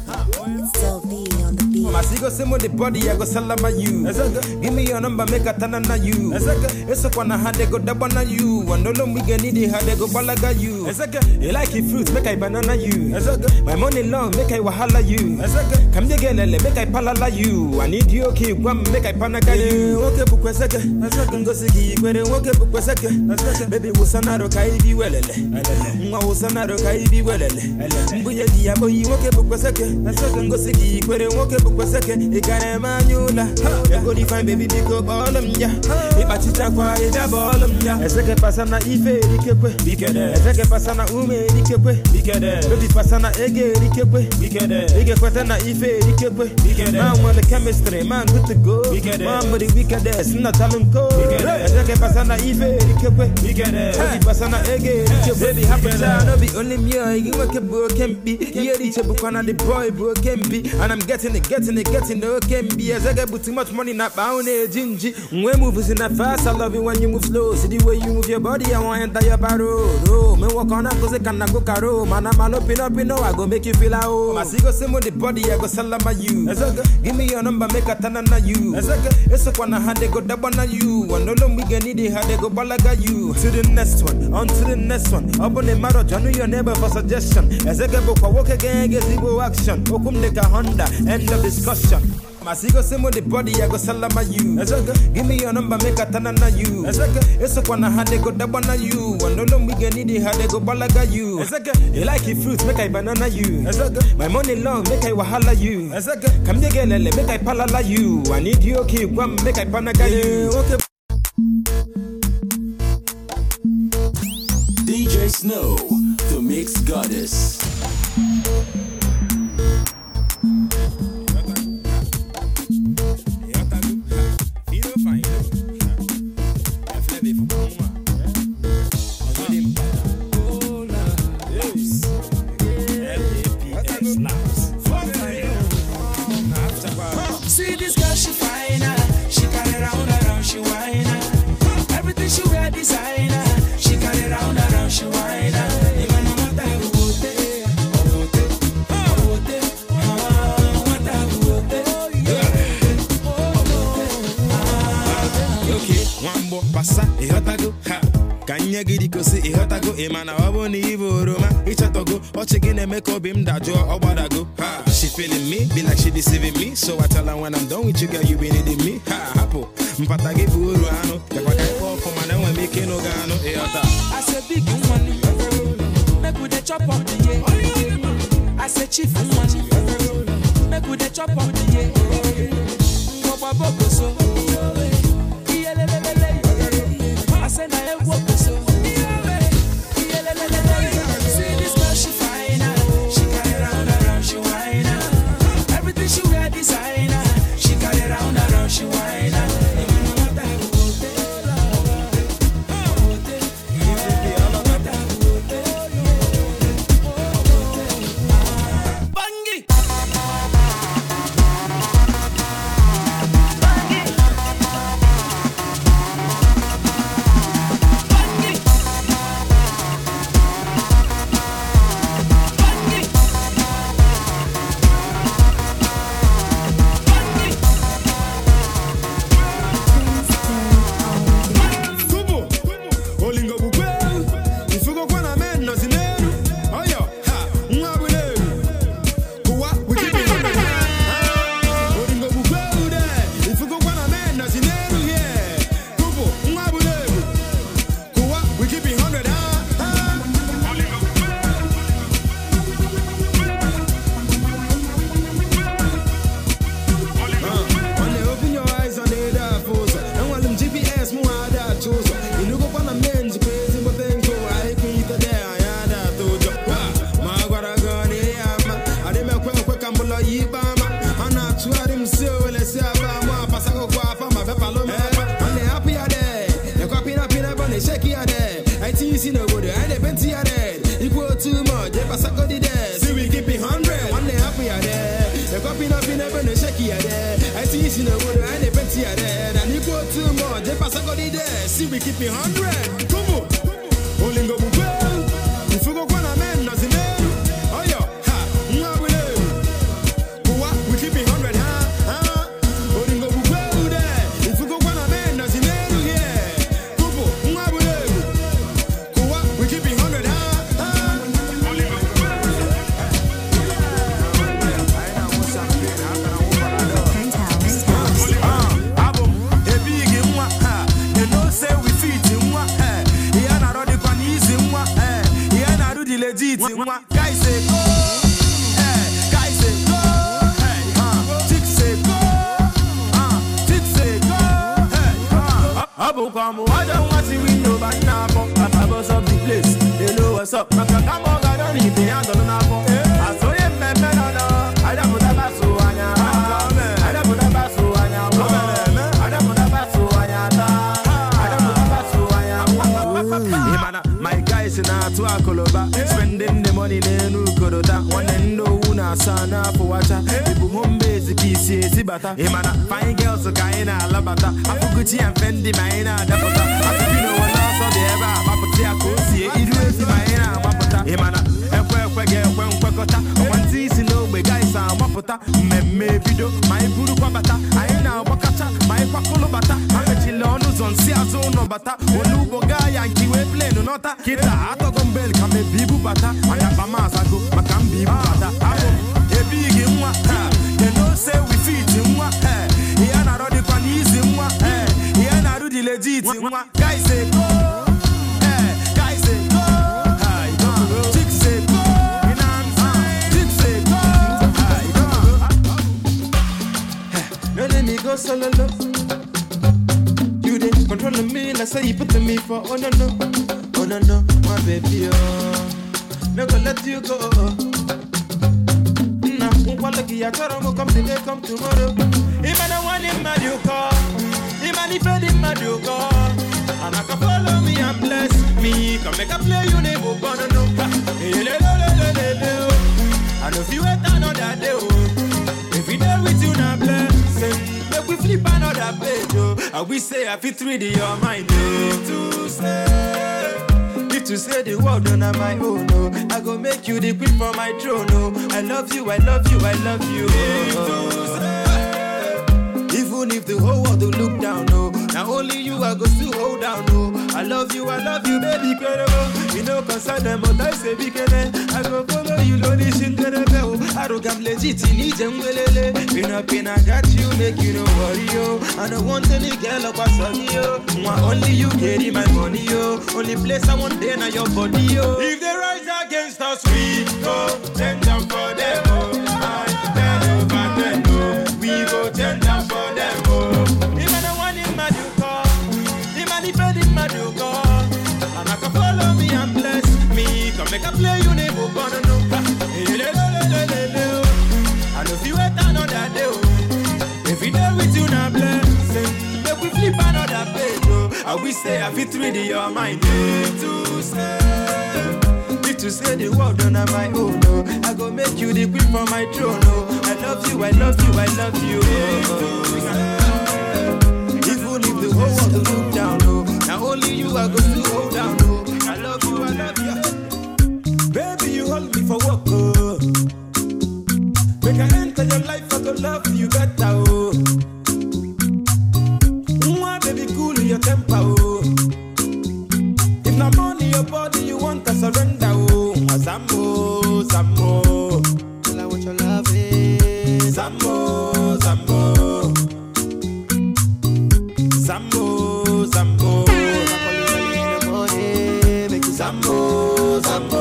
Masigo semo the body, I go salama you. Give me your number, make a tanana you. It's a kwana hade go dabana you. And no long we get needy hade go balaga you. You like it fruits, make I banana you. My money long, make I wahala you. Come the girl, make I palala you. I need you okay, one make I panaga you. Okay, book was second. Go siki, where they walk up was second. Baby was another kaibi well. Was another kaibi well. Buya diabo, you walk up was second. Go siki, where they walk up. Second, it got a manual. You go define baby because all of ya. If I teach a quiet, all of ya. A second persona, if a second persona, ume, baby persona, egg, Big Patana, if man want the chemistry, man good to go. Man, but the wickedness, not talent code. A second persona, if baby persona, egg, baby, happy child, no be only me. You work a book can be. Here, the Chabukana, the boy, book can be. And I'm getting no can be as I get too much money not bound gingy. When moves in that fast, I love it when you move slow. See the way you move your body, I want to enter your barrel. Oh, me walk on up cause I can't go caro. Man, I'm all up in, I go make you feel like oh. I see go same with the body, I go salama you. Give me your number, make a tanana you. It's a kwana hade go dabana you. And no long we get needy, hade go balaga you. To the next one, on to the next one. Up on the marrow, I know your neighbor for suggestion. As I get book, I walk again, get zero action. Okum de Honda, end of discussion. Masigo semo the body, I go salama you. Give me your number, make a tanana you. It's a kwana hade go dabana you. And no long we get needy, hade go balaga you. You like it fruits, make I banana you. My money long, make I wahala you. Come the girl, make I palala you. I need you okay, one make I panaga you. Okay. DJ Snow, the Mix Goddess. See this girl, she fine. She carry around, she whine. Everything she wear designer. She carry around, she whine. Even no matter who wote, Mambo pasa ihotago ha Kanye gidi kosi ihotago imana wabo ni ivo roma ichatogo ochigine make up him dajo obadago ha she feeling me be like she deceiving me so I tell her when I'm done with you girl you be needing me ha hapo mpatagi buru ano yakwa kai pop man when me kino gano ihota I say big money make we dey chop up the year I say chief money make we dey chop up the year so I said I have work so see this girl she fine she got it round she whine everything she wear designer she got it round she whine See we keep it 100. Come on. Olingo bube. Ifugo kwa na men na zimeru. Oyo. Ha. Mwabule. Kuwa. We keep it 100. Ha. Olingo bube ude. Ifugo kwa na men na zimeru. Yeah. Kubo. Mwabule. Kuwa. We keep it 100. Ha. Olingo bube. Album. Ebigi mwa. Ha. You know say we fit in what he and I run the pan easy what he and I do the legit what guys say go guys say go chicks say go chicks say go abu come I don't want to win no but now I bust up the place they know what's up I come on I don't need the hand on now I saw him no I don't put a basso anya I don't put a basso anya I don't put a basso my guys in our to Akoloba, spending the money in Nukoda, one and no una sana for water. People home basic easy, bata. Imana, fine girls, a kaina, labata, Afuguchi and Fendi, Maina, Dakota. I feel no one else on the ever, Mapatia, Kosi, Idris, Maina, Mapata, Imana, and when Kwekota, one season, no, my guys are Mapota, maybe do my Buru Babata, I know Wakata, my Pakolobata, I'm a Chilonos on Siazo, no bata, Oluboga, Yankee, play no nota, Kita, Atogombel, Kame Bibu Bata, and Apamasago, Makam Bibu Bata, a big in what, they don't say we feed him what, he and I run the panis in what, he and I do the legit in what, guys say go, guys say go, chicks say go, chicks say go, no let me go solo. You didn't control me, like say you put me for oh no, my baby, no gonna let you go. Nah, lucky I come today, come tomorrow. If I don't want him, my you call. If I need him, my you call. And I can follow me and bless me. Come make a play, you never gonna know. And if you wait another day, if we there with you now blessing, make we flip another page. I will say I fit 3D your mind. To say the word on my own, no. I go make you the queen for my throne, no. I love you, I love you, I love you. Even if the whole world will look down, no. Now only you I go to hold down, no. I love you, baby, incredible. You know, concern them, but I say, big I go follow you, don't listen to the bell. I don't come legit, need them, in a pain, I got you, make you no worry, yo. I don't want any girl up as on you. Only you carry my money, yo. Only place I want there, now your body, yo. If they rise against us, we go, then jump for them, oh. We go turn down for them, oh. Even the one in my new car, even the bed in my new car. And I can follow me and bless me. Come make a play, you never gonna know. And if you wait another day, if you there with you, not blessing. Make we flip another page, oh. I will say, I fit read your mind, to say. To say the world on my own, no. I go make you the queen for my throne, no. I love you, I love you, I love you, even if the whole world look down, no. Now only you I go to hold down, no. I love you, baby, you hold me for work, oh. Make I enter your life, I go love you better, oh. Baby, cool in your temper, oh. If not money, your body, you want to surrender, oh. Zambo, Zambo, tell her what your love is. Zambo, Zambo, Zambo, Zambo. Zambo, Zambo,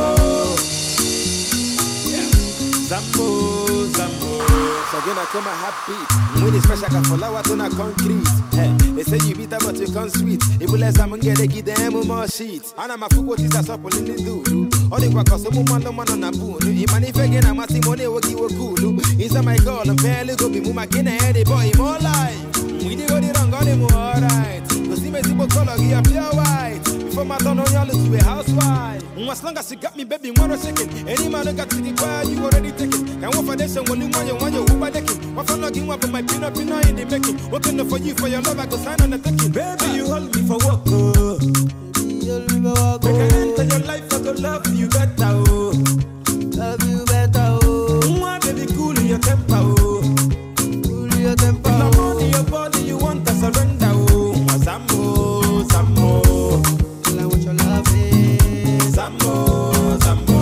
yeah. Zambo, Zambo. So when I come a happy, when it's fresh, I can follow out on a concrete. Hey, they say you beat up, but you come sweet. If you let someone get a give them more sheets. And I'm a fool, what is a supple in the do? All the work of some man on a boon. If I if again, I'm a Simone, what you were cool. Inside my girl, I'm barely go be Mumakina, head, boy, more life. We did go the wrong on him, alright. Because he made people color, he appear white. Before my son, y'all to a housewife. As long as you got me, baby, one second. Any man who got to the quiet, you already taken. And one for this and one you want you who by decking. One for logging up with my peanut in the making. Working for you for your love, I go sign on the taking. Baby, you hold me for work, oh. Make I enter your life, I go love you better, oh. Love you better, oh. Baby, cool in your temper, oh. Cool in your temper, oh. If I'm on your body, you want to surrender, oh. Zambo, Zambo. Tell her what your love is. Zambo, Zambo.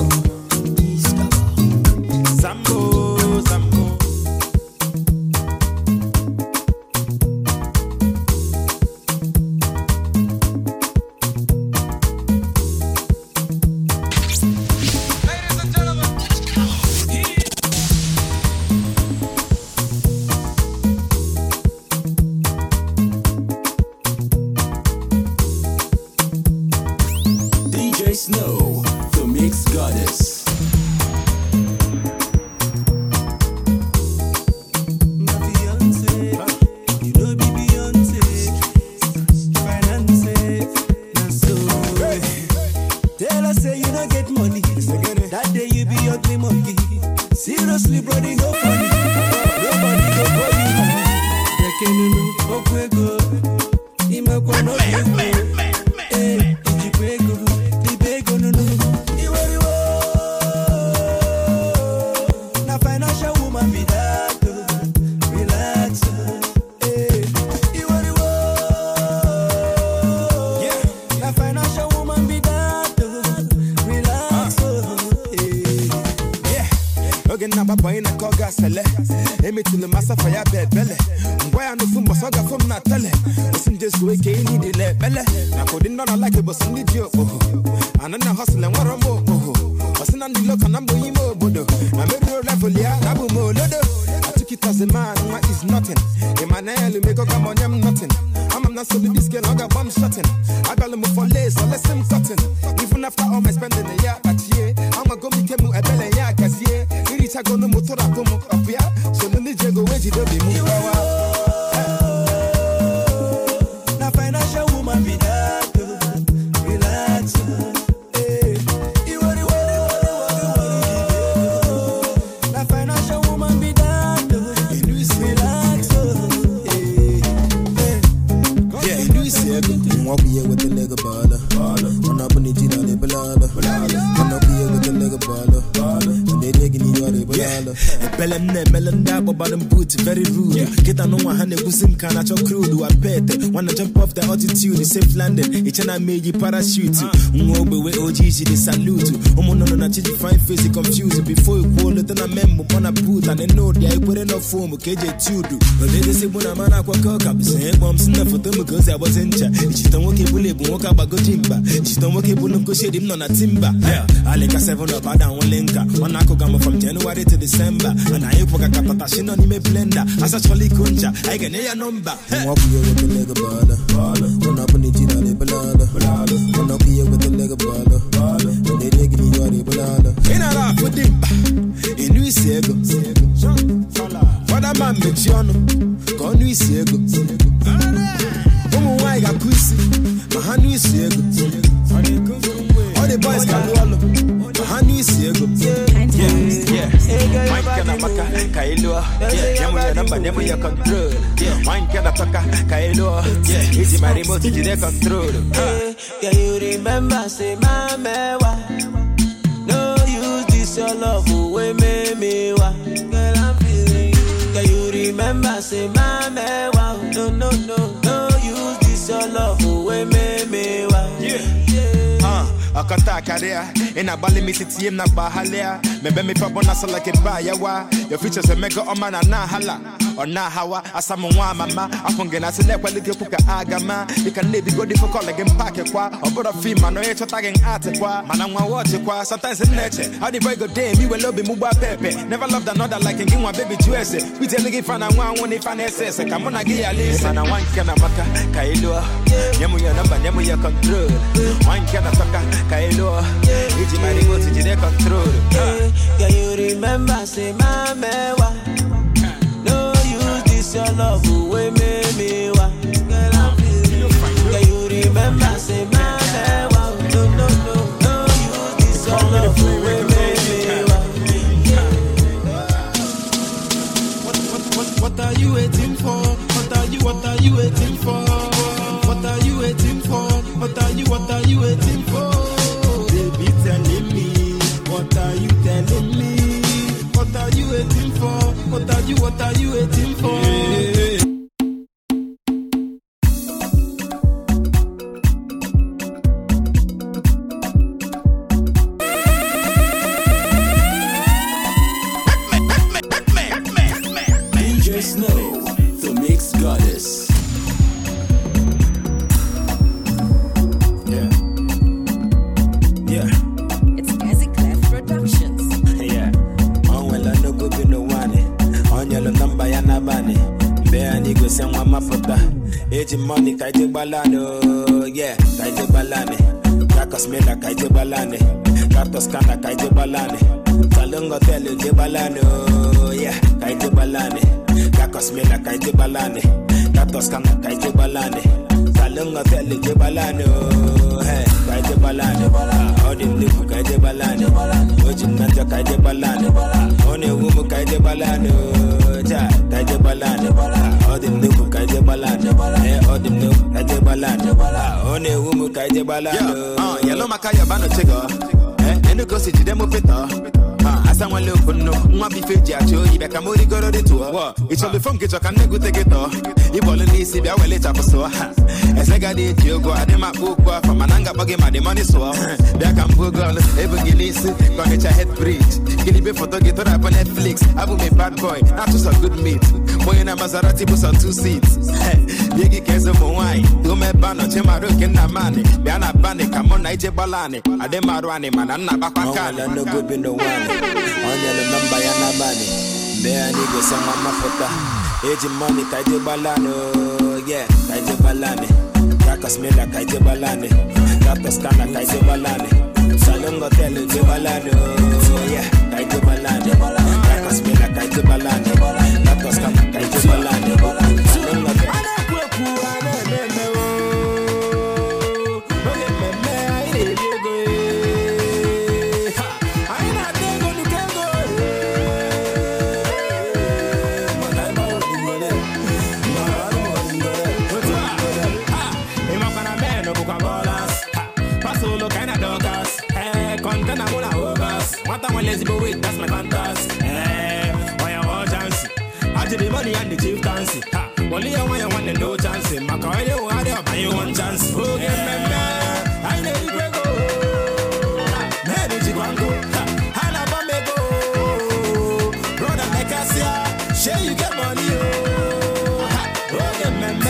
Zambo, Zambo. Snow, the Mix Goddess. My fiance, you know be Beyonce, finance, and so. Tell us say you don't get money, that day you be ugly monkey. Seriously, brother, no funny, nobody go for you. Rekenunu, okwego, imekwa no ego, ijikwego. Emi to the master for your bed belly. Why I know from Masaga from Natale. Listen just wake in the leg belly. I couldn't not like it, but some need you. And then I hustle and what a more. What's in the look and I'm going more. I made your level, yeah, I will more. I took it as a man, what is nothing. In my nail, you make a come on, I'm nothing. I'm not so this girl, I got one shutting. I got them for lace, so let's him cutting. Even after all my spending a year at year, I'm a go meet him a belly, yeah, cause yeah, it's a go no motor up here. So no need to go where you don't be moving. Now, financial woman be that, relax. Now, financial woman be that, relax. Yeah, you see, walk here with the leg of baller. I'm up on the gin on the balala. I'm up here with the leg of baller. And they taking you out of the balala. Melon bottom boot, very rude. Get on one hand, Busim can at your crude. I pet, wanna jump off the altitude, safe landing. Each and I made you parachute. Umobe with OGC, they salute. Omono, not you find face confused. Before you call it, then I remember on a boot and they know they put enough form, KJ Tudu. But they say, when I'm on a cock up, say, bombs enough for them because I was in charge. She don't walk able to walk up a go timber. She don't walk able to go shade him on a timber. Yeah, I like a 7 up, I down one linker. One Akogama from January to December. And I ain't forgot Kapatashi on me blender. As a Charlie Kuncha, I can hear your number. Walk here with the leg of baller. Run up on the Gina de Balada. Run up here with the leg of baller. And they dig me on the Balada. In a laugh with him. In New Sego. For the man, make sure no. Go New Sego. Omo why got pussy. Mahanu Sego. All the boys can roll. Mahanu Sego. Mine can a maka, Kailua, yeah, number, never your control. Yeah, mine can a taka, Kailua, yeah, easy my remote to their control. Can you remember, say, Mama, no use this your love, we made me wa. Girl, I'm feeling you. Can you remember, say, Mama, no use this your love, we made me wa. Akata career in a bally city in Bahalia. Maybe me pabona so like a bayawa. Your features a mega oman and nahala. Or nahawa, as someone mama. I can get a select quality puka agama. You can live good for calling and pack a qua. Or put a film and no each tagging artiqua. Man, I'm watch it qua. Sometimes in nature. How the very good day, you will love me muba pepe. Never loved another like a king one baby Jesse. We tell you if I want if I SS. Come on, I get a list. And I want can a maka, Kailua. Yamu your number, Yamu your control. One can a taka. Kailo, it's my remote to their control. Can you remember, say, Mama, no use this your love, we made me wa. Girl, I'm feeling you. Can you remember, say, Mama, no use this your love, we made me wa. What are you waiting for? What are you waiting for? What are you waiting for? What are you waiting for? Baby telling me, what are you telling me? What are you waiting for? What are you waiting for? Yeah. DJ Snow, the Mix Goddess. It's Gazi Clef Productions. Yeah, on well, I know go be no one. On your number, Yanabani. Bear Nigo San Wamapota. Age money, Kaiti Balano. Yeah, Kaiti Balane. Kakos Mela, Kaiti Balane. Katos Kana, Kaiti Balane. Salungo Tele, Balano. Yeah, Kaiti Balane. Kakos Mela, Kaiti Balane. Katos Kana, Kaiti Balane. Salungo Tele, Balano. Hey, Kaiti Balane. Odi Nibu, Kaiti Balane. Ojin Nanta, Kaiti Balane. Oni Wumu, Kaiti Balano. Kaiti Balane. Odi Nibu, Kaiti Balane. Odi Nibu, Kaiti Balane. Oni Wumu, Kaiti Balane. Yellow Makaya Bano Chego. And the gossip to them with as I want to look no, one be fake at you, you can only go to the tour. It's all the phone get your can go take it off. You will only see the way later for so. As I got it, you go at my book from an anger buggy, my money so. There can go girl, ever Guinness, gonna get your head bridge. Can you be photo get up on Netflix? I will be bad boy, not just a good meat. Boy in a Maserati bus on 2 seats. Biggie case of wine, do me ban on Chema Rook in the money. Biana Bani, come on, Niger Balani. I dem Marwani, man, I'm not back. I no good be no one. On your number, Yanabani. Bear Nigo Sama Mafota. Age money, Kaiti Balano. Yeah, Kaiti Balane. Kakas Mela, Kaiti Balane. Kakas Kana, Kaiti Balane. Salungo Tele, Balano. Yeah, Kaiti Balane. Kakas Mela, Kaiti Balane. Kakas Kana, Kaiti Balane. Salungo Tele. Lazy but wait, that's my fantasy. Why to the money and the chief fancy. Ha, only I want and no chance. Macaulay, I buy you one chance. Oh, get me, I know you go. Manage Wango, Hanaba Mego, brother Mecasia, share you get money. Oh, get me,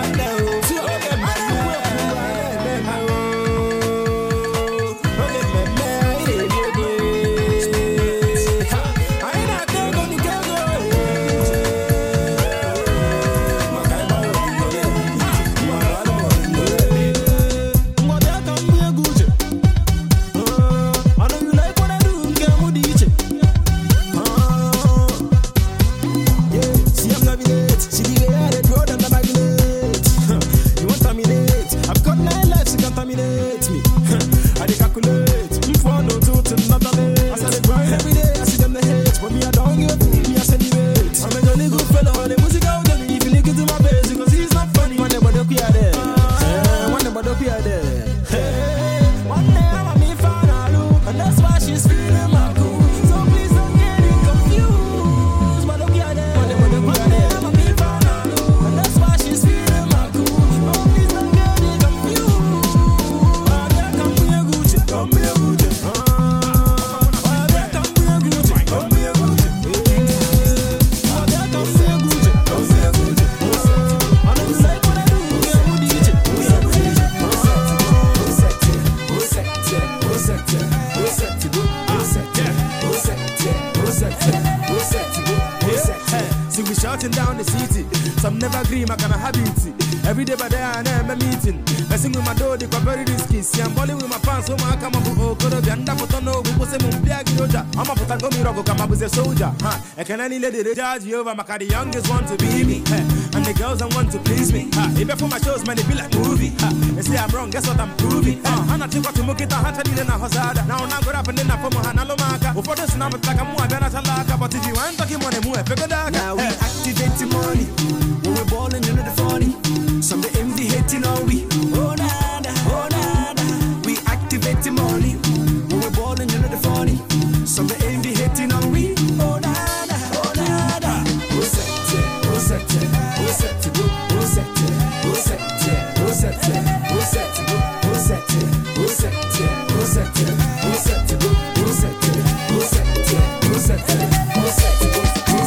down the city. Some never agree, I can have it. Every day by day I am a meeting. Messing with my door, they quite very risky. See, I'm balling with my pants, so I come up with Okorobianda Potono, we was a Mumbiagoja. I'm a Potagomi Rogo, come up with a soldier. I can only let it judge you over. The youngest want to be me, and the girls don't want to please me. Even for my shows, man, they be like movie. They say I'm wrong, guess what I'm proving. I'm not too to Mukita, Hatani, and Hosada. Now I'm going up and then I'm from Hanalomaka. Before this number, like I'm more than a talaka. But if you want to give money, now we activate the money. When we're balling into the funny. Some the envy hating on we. Oh nada, oh nada. We activate the money. When we're balling into the funny. Some the envy hating on we. Oh nada, oh nada. Who set it? Who set it? Who set it? Who set it? Who set it? Who set it? Who set it? Who set it? Who set it? Who set it? Who set it? Who set it? Who set it? Who set it? Who set it?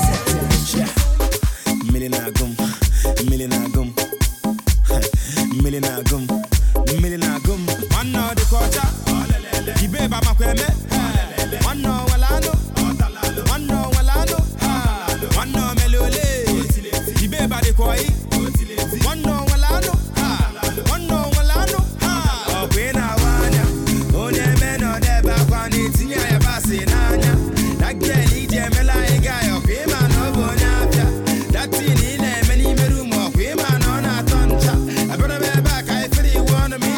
Millinagum, one no the quarter, the baby Makweme, one no Walano, one no Walano, one no Melole, the baby the Koi, one no Walano, one no Walano, oh, when I want oh, the men or the back on it, yeah, Bassinania, that girl, Jamela, guy of him, and no Bonapia, that in many room of him, and on a toncha, I better be back, I feel you want me.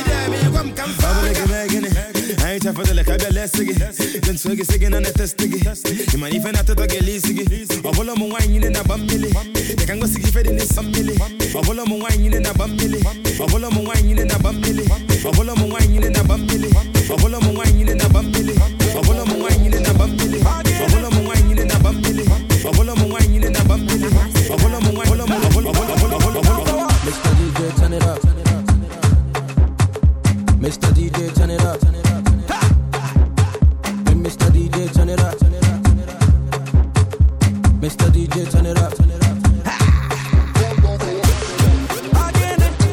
I ain't for the like I got less again. Then swag is again on the test again. You might even have to get lazy. A whole of my wine in a bamily. They can go see if it is some milli. A whole of my wine in a bamily. A whole of my wine in a bamily. A whole of my wine in a bamily. A whole of my wine in a bamily. A whole of my wine in a bamily. A whole of my wine in a bamily. A whole of my wine in a bamily. A whole of my wine. Mr. DJ, turn it up. Mr. DJ, turn it up. Mr. DJ, turn it up. Mr. DJ, turn it up. Again and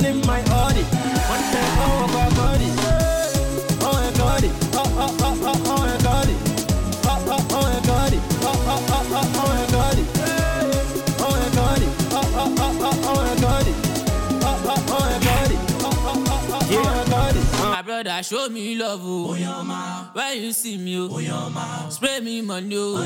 feeling my body. One time, oh my body. Oh my body. Oh my body. Oh my body. Oh my body. Oh my body. My brother, show me love, oh. When you see me, oh. Spray me money, oh.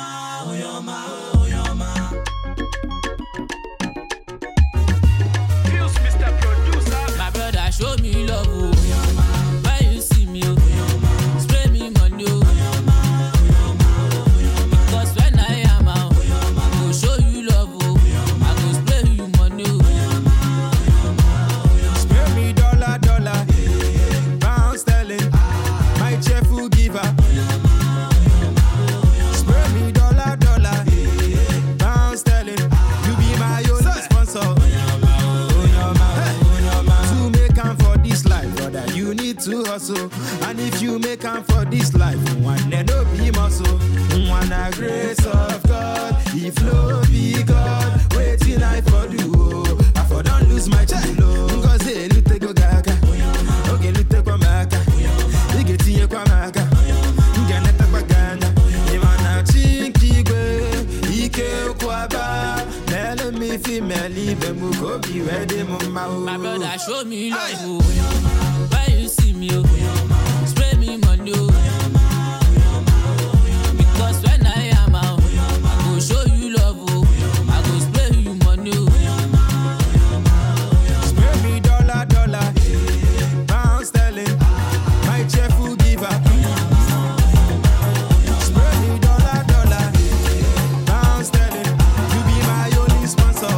Feels Mr. Producer. My brother, show me love, oh. When you see me, oh. Spray me money, oh. Because when I am out, I go show you love, oh. I go spray you money, oh. Spare me dollar, pound sterling, my cheerful giver. Spare me dollar, pound sterling, you be my only sponsor. To make am for this life, brother, you need to hustle. And if you make am for this life, one day no be muscle. One a grace of God, if no be God, waiting I for do. I for don't lose my child. Cause hey, you take go gaga. Okay, you take kwa maka. You get in your kwa maka. You get net kwa ganda. Imana chinki gwe. Ike kwa ba. Mele mi fi meli be mu ko bi ready mu ma o. My brother, show me love, oh. When you see me, oh. Spray me money, oh. Because when I am out, I go show you love, oh. I go spray you money, oh. Spare me dollar, pound sterling, my cheerful giver. Spare me dollar, pound sterling, you be my only sponsor.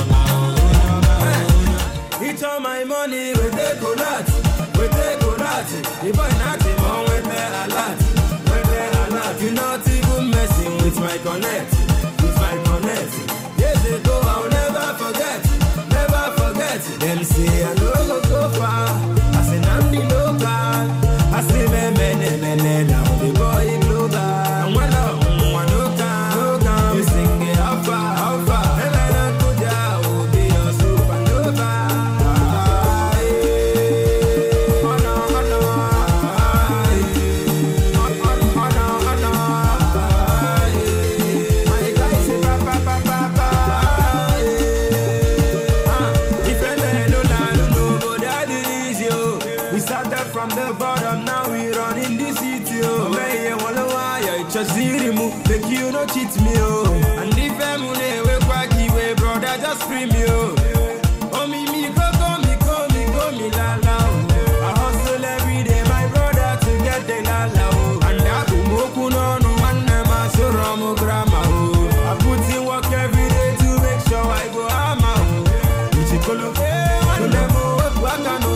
It's all my money, we take colat. The boy not even with me a lot. You're not even messing with my connect. Years ago, I'll never forget. Them say I no go far. I say I'm the local. I say me, now the boy global. And when I'm no can, you sing it how far. And I don't go down, will be your supernova. From the bottom, now we run in the city, oh. Man, you wanna why you just make you no cheat me, oh. And if I'm on we quacky way, brother, just scream you. Oh, me, go, me, la, la. I hustle every day, my brother, to get the la, la, oh. And I go moku no, one nema, so ramo grandma, oh. I put in work every day to make sure I go ama, oh. Ichikolo, one demo, waka no,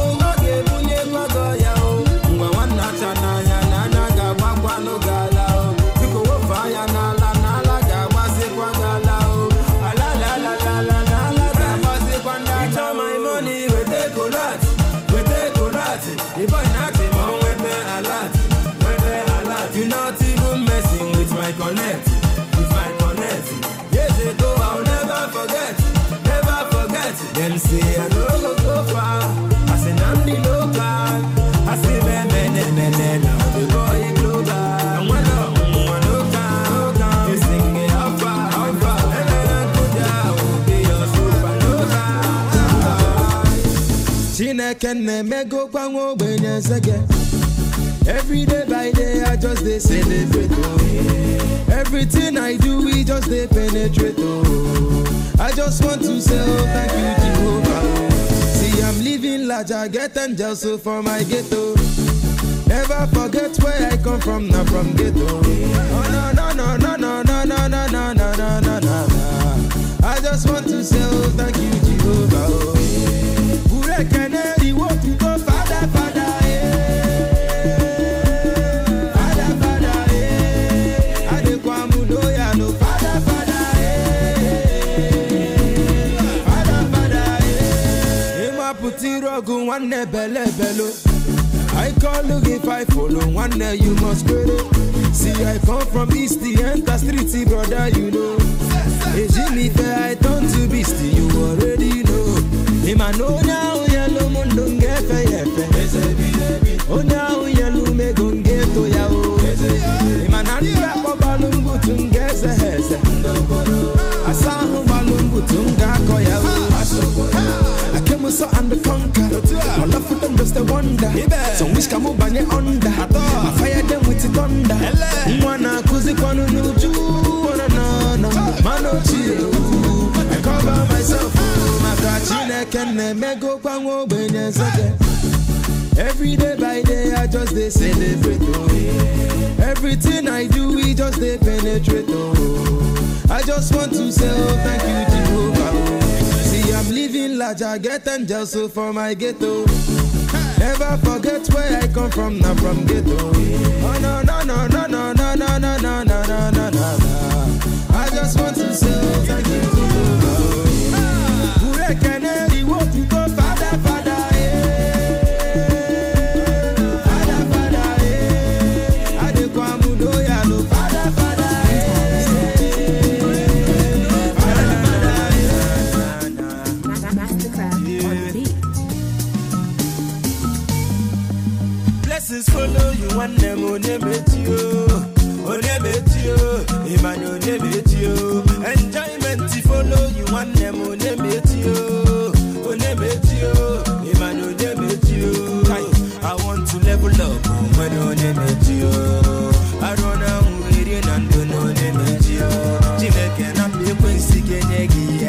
the boy not even with me a lot. You're not even messing with my connect. Years ago, I'll never forget. Them say I no go far. I say I'm the local. I say me, now the boy global. And when I'm no can, you sing it how far. And I don't go down, will be your supernova. Chineke na-emego kwanwo ogbenye zege. Every day by day I just dey celebrate, oh. Everything I do we just dey penetrate, oh. I just want to say oh thank you Jehovah. See I'm living large, I get angels so for my ghetto. Never forget where I come from, not from ghetto. Oh no. I just want to say oh thank you Jehovah, oh. I call you if I follow one day you must go. See I come from East, the enter street, brother, you know. Hey Jimmy, I turn to beast, you already know. Imanonya uyelu mundungefe yefe. Onya uyelu megongeto yao. Imananda kwa balungu tungeze heze. Asahu balungu tungako yao. I came so and conquer. My love for them just a wonder. So wish come up bang it under. I fire them with it thunder. Mwana kuzi kwanu nuju. No, mano chill. I cover myself. Makachine kenne mego kwango benye zake. Every day by day I just they celebrate. Oh. Everything I do we just they penetrate. Oh. I just want to say oh thank you Jehovah. Oh. See I'm living large, I get angels so for my ghetto. Never forget where I come from, not from ghetto. Oh no. I just want to say oh, thank you Jehovah. Who can he want to go father, father. Follow you and them on you, Emmanuel Nebetio. Enjoyment to follow you and them on Emmanuel Nebetio. I want to level up when on Nebetio. I don't know where you and do no Nebetio. Jimmy cannot be a quincy Kenegi.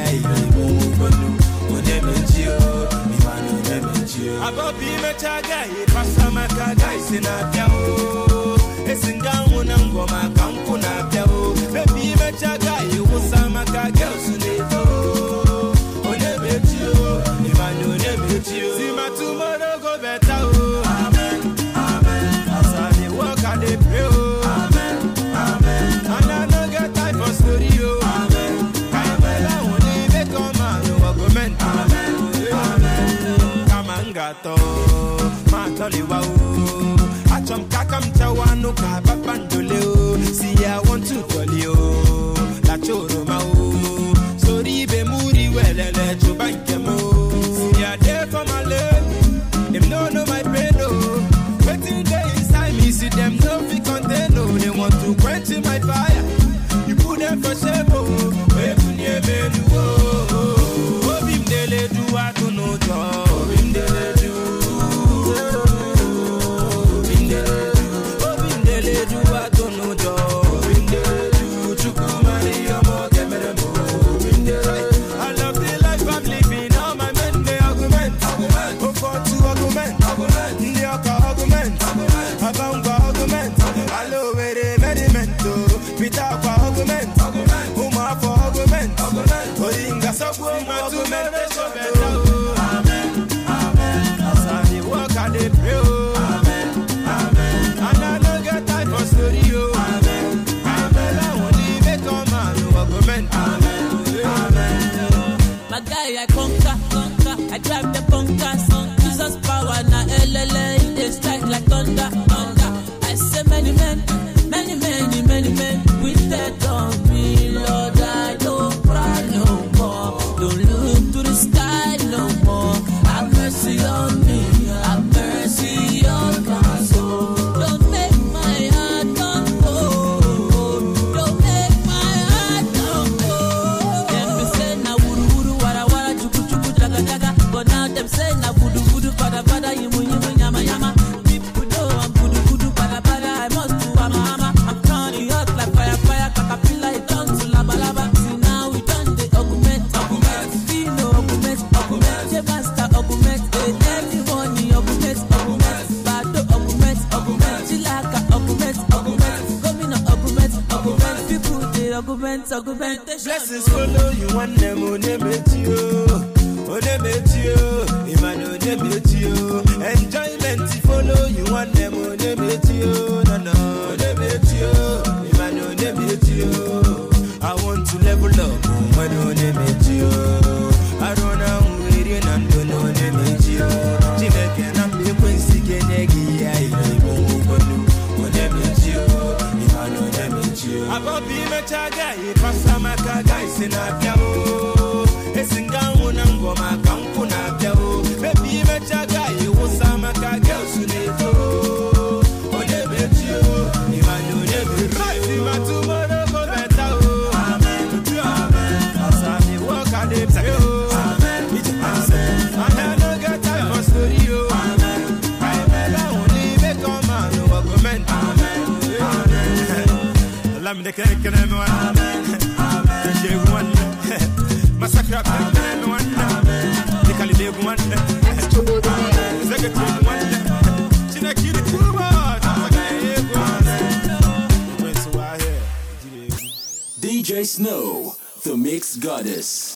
About being a guy, Passamaka guys in a piano. It's in down and go my campuna piano. Baby, met a guy, you was a maca girls in it. Oh, never you, Emmanuel, never you. See my tomorrow go better. Amen, amen. As I work at the prayer. Amen, amen. And I don't get time for story. Amen, amen. I only make a man who argument. Amen. Gato, Matoliwa, Acham Kakam Tawano Kapapandoleo. See, I want to tell you, La Choromao. Sorry, be moody, well, let you bank them. See, I there for my love. Them no my pedo. Waiting there inside me, see them no fi content. No, they want to quench my fire. You put them for shape, where you near me, oh, Bim Dele do I to know job. I drive the bunkers, Jesus power na LLA, they strike like thunder. I say many men, with that on me, Lord, I don't cry no more. Don't look to the sky no more. Have mercy on me, have mercy on my soul. Don't make my heart come cold. Don't make my heart come cold. Them be say na wuru wara chuku jaga. But now them say na voodoo pada yimu yama. People know I'm voodoo pada. I must do ama. I'm turning hot like fire. Caterpillar it turn to laba. See now we done the augment. Fino augment. J master augment. Every morning augment. Bado augment. Chilaka augment. Gomina augment. People they augment. Blessings follow you and them on Nebetio. Emmanuel Nebetio. Enjoyment to follow you and them on Nebetio. No, Nebetio. Emmanuel Nebetio. I want to level up when on Nebetio. I don't know where you and do no Nebetio. Jimmy cannot be Quincy Kenegi. Emmanuel Nebetio. About being a guy, Passamaka guys in a piano. It's in Gauna, Goma, Kampuna. the cake and everyone. One. Massacre, one. The Cali one. Executive one. Chinakiri Kuba. DJ Snow, the Mix Goddess.